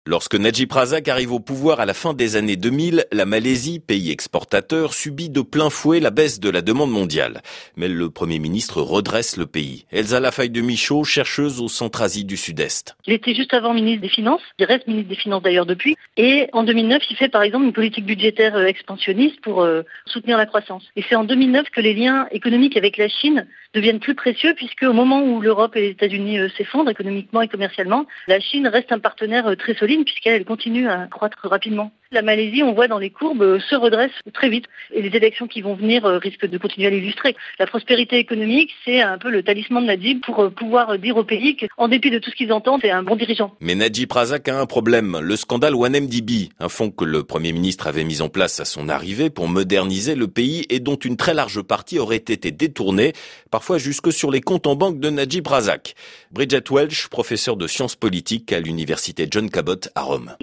Lorsque Najib Razak arrive au pouvoir à la fin des années 2000, la Malaisie, pays exportateur, subit de plein fouet la baisse de la demande mondiale. Mais le Premier ministre redresse le pays. Elsa Lafaye-de-Michaud, chercheuse au Centre-Asie du Sud-Est. Il était juste avant ministre des Finances, il reste ministre des Finances d'ailleurs depuis, et en 2009, il fait par exemple une politique budgétaire expansionniste pour soutenir la croissance. Et c'est en 2009 que les liens économiques avec la Chine deviennent plus précieux, puisque au moment où l'Europe et les États-Unis s'effondrent économiquement et commercialement, la Chine reste un partenaire très solide puisqu'elle continue à croître rapidement. La Malaisie, on voit dans les courbes, se redresse très vite et les élections qui vont venir risquent de continuer à l'illustrer. La prospérité économique, c'est un peu le talisman de Najib pour pouvoir dire au pays qu'en dépit de tout ce qu'ils entendent, c'est un bon dirigeant. Mais Najib Razak a un problème, le scandale 1MDB, un fonds que le Premier ministre avait mis en place à son arrivée pour moderniser le pays et dont une très large partie aurait été détournée, parfois jusque sur les comptes en banque de Najib Razak. Bridget Welch, professeure de sciences politiques à l'université John Cabot à Rome.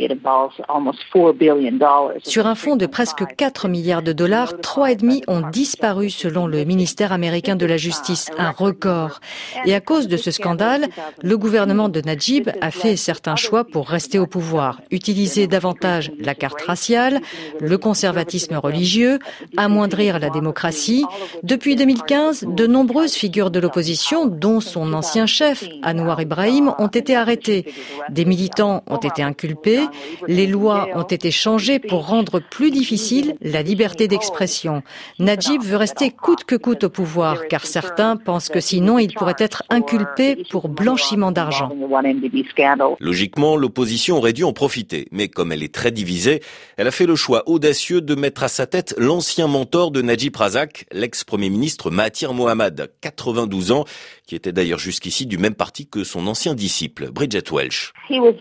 Sur un fonds de presque 4 milliards de dollars, 3,5 ont disparu selon le ministère américain de la Justice, un record. Et à cause de ce scandale, le gouvernement de Najib a fait certains choix pour rester au pouvoir. Utiliser davantage la carte raciale, le conservatisme religieux, amoindrir la démocratie. Depuis 2015, de nombreuses figures de l'opposition, dont son ancien chef, Anwar Ibrahim, ont été arrêtés. Des militants ont été inculpés. Les lois ont été changées pour rendre plus difficile la liberté d'expression. Najib veut rester coûte que coûte au pouvoir, car certains pensent que sinon il pourrait être inculpé pour blanchiment d'argent. Logiquement, l'opposition aurait dû en profiter, mais comme elle est très divisée, elle a fait le choix audacieux de mettre à sa tête l'ancien mentor de Najib Razak, l'ex-premier ministre Mahathir Mohamad, 92 ans, qui était d'ailleurs jusqu'ici du même parti que son ancien disciple, Bridget Welch.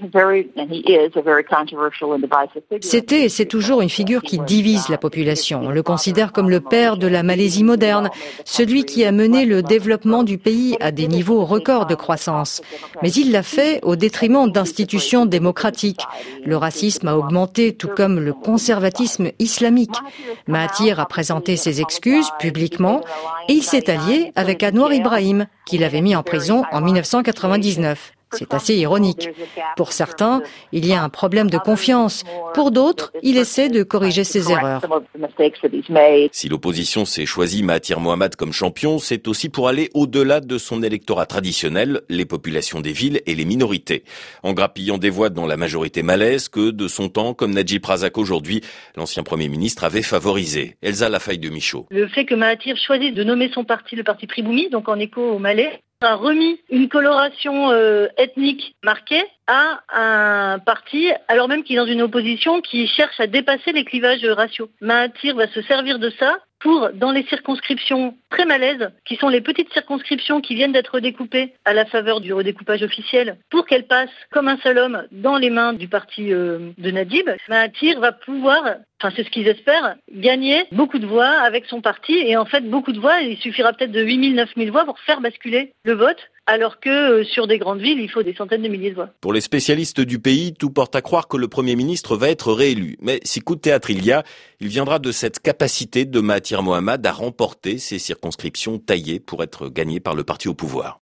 C'était et c'est toujours une figure qui divise la population. On le considère comme le père de la Malaisie moderne, celui qui a mené le développement du pays à des niveaux records de croissance. Mais il l'a fait au détriment d'institutions démocratiques. Le racisme a augmenté, tout comme le conservatisme islamique. Mahathir a présenté ses excuses publiquement et il s'est allié avec Anwar Ibrahim, qu'il avait mis en prison en 1999. C'est assez ironique. Pour certains, il y a un problème de confiance. Pour d'autres, il essaie de corriger ses erreurs. Si l'opposition s'est choisi Mahathir Mohamad comme champion, c'est aussi pour aller au-delà de son électorat traditionnel, les populations des villes et les minorités. En grappillant des voix dans la majorité malaise que, de son temps, comme Najib Razak aujourd'hui, l'ancien Premier ministre avait favorisé. Elsa Lafaye-de-Michaud. Le fait que Mahathir choisisse de nommer son parti le parti Pribumi, donc en écho au Malais, a remis une coloration ethnique marquée à un parti, alors même qu'il est dans une opposition qui cherche à dépasser les clivages raciaux. Mahathir va se servir de ça pour, dans les circonscriptions très malaises, qui sont les petites circonscriptions qui viennent d'être redécoupées à la faveur du redécoupage officiel, pour qu'elles passent comme un seul homme dans les mains du parti de Najib, Mahathir va pouvoir, c'est ce qu'ils espèrent, gagner beaucoup de voix avec son parti. Et en fait, beaucoup de voix, il suffira peut-être de 8 000, 9 000 voix pour faire basculer le vote, alors que sur des grandes villes, il faut des centaines de milliers de voix. Pour les spécialistes du pays, tout porte à croire que le Premier ministre va être réélu. Mais si coup de théâtre il y a, il viendra de cette capacité de Mahathir Mohamad à remporter ces circonscriptions taillées pour être gagnées par le parti au pouvoir.